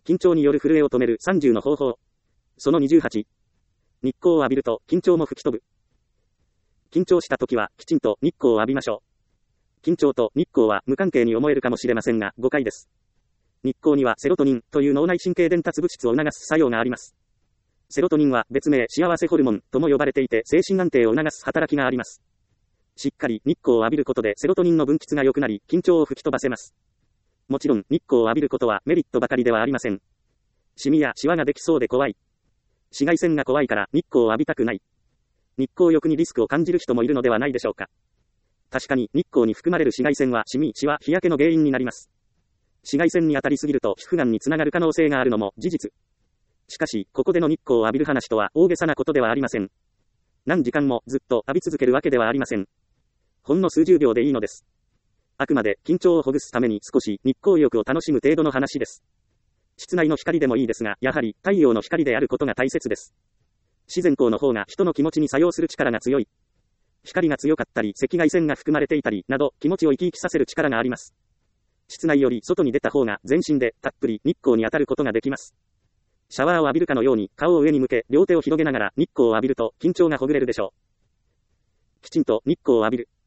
緊張による震えを止める30の方法。その28。日光を浴びると緊張も吹き飛ぶ。緊張した時はきちんと日光を浴びましょう。緊張と日光は無関係に思えるかもしれませんが、誤解です。日光にはセロトニンという脳内神経伝達物質を促す作用があります。セロトニンは別名幸せホルモンとも呼ばれていて、精神安定を促す働きがあります。しっかり日光を浴びることでセロトニンの分泌が良くなり、緊張を吹き飛ばせます。もちろん日光を浴びることはメリットばかりではありません。シミやシワができそうで怖い。紫外線が怖いから日光を浴びたくない。日光浴にリスクを感じる人もいるのではないでしょうか。確かに日光に含まれる紫外線はシミ、シワ、日焼けの原因になります。紫外線に当たりすぎると皮膚がんにつながる可能性があるのも事実。しかし、ここでの日光を浴びる話とは大げさなことではありません。何時間もずっと浴び続けるわけではありません。ほんの数十秒でいいのです。あくまで緊張をほぐすために少し日光浴を楽しむ程度の話です。室内の光でもいいですが、やはり太陽の光であることが大切です。自然光の方が人の気持ちに作用する力が強い。光が強かったり、赤外線が含まれていたりなど、気持ちを生き生きさせる力があります。室内より外に出た方が全身でたっぷり日光に当たることができます。シャワーを浴びるかのように顔を上に向け両手を広げながら日光を浴びると緊張がほぐれるでしょう。きちんと日光を浴びる。